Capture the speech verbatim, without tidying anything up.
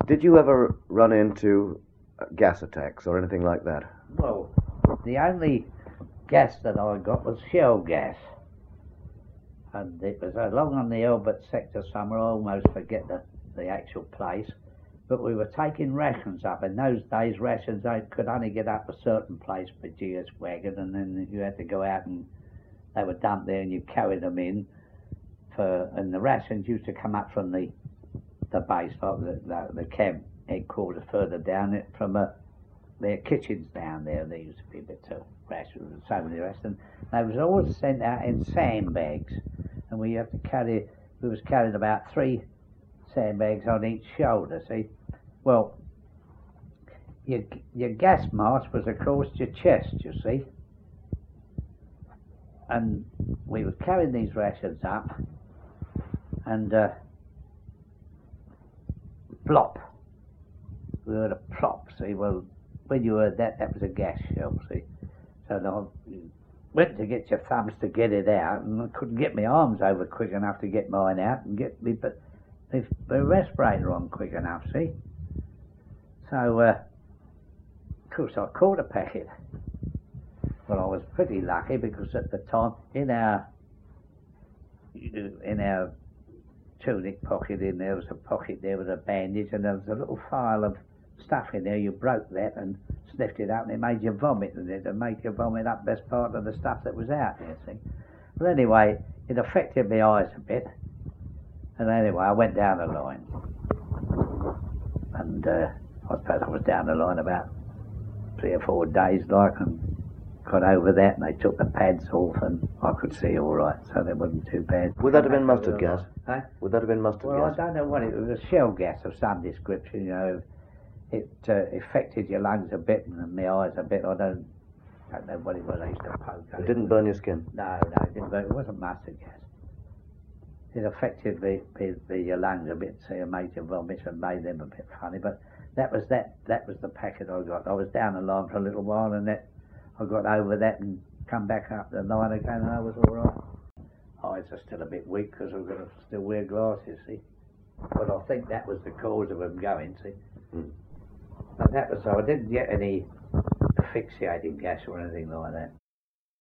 Did you ever run into uh, gas attacks or anything like that? Well, the only gas that I got was shell gas. And it was along on the Albert sector somewhere, I almost forget the, the actual place. But we were taking rations up. In those days, rations they could only get up a certain place per G S wagon, and then you had to go out and they were dumped there and you carried them in. For, and the rations used to come up from the the base, like the, the, the camp headquarters further down it, from uh, their kitchens down there. There used to be bits of rations and so many rations. They was always sent out in sandbags, and we had to carry. We was carrying about three sandbags on each shoulder. See, well, your your gas mask was across your chest, you see, and we were carrying these rations up, and. Uh, Plop. We heard a plop, see. Well, when you heard that, that was a gas shell, see. So I went to get your thumbs to get it out, and I couldn't get my arms over quick enough to get mine out and get me, but the, the respirator on quick enough, see. So, uh, of course, I caught a packet. Well, I was pretty lucky because at the time, in our in our tunic pocket in there was a pocket there with a bandage, and there was a little file of stuff in there. You broke that and sniffed it up, and it made you vomit, and it made you vomit up best part of the stuff that was out there, see. But anyway, it affected my eyes a bit, and anyway, I went down the line, and uh, I suppose I was down the line about three or four days, like, and got over that, and they took the pads off, and I could see all right, so that wasn't too bad. Would that have been mustard gas? Huh? Would that have been mustard Well, gas? I don't know what it was. It was shell gas of some description, you know. It uh, affected your lungs a bit and my eyes a bit. I don't, don't know what it was. I used to poke. It didn't burn your skin? No, no, it didn't burn. It wasn't mustard gas. It affected the, the, the your lungs a bit, so it made you vomit and made them a bit funny. But that was that. That was the packet I got. I was down the line for a little while, and that I got over that and come back up the line again, and I was all right. Eyes are still a bit weak because I've got to still wear glasses, see. But I think that was the cause of them going, see. Mm. But that was so. I didn't get any asphyxiating gas or anything like that.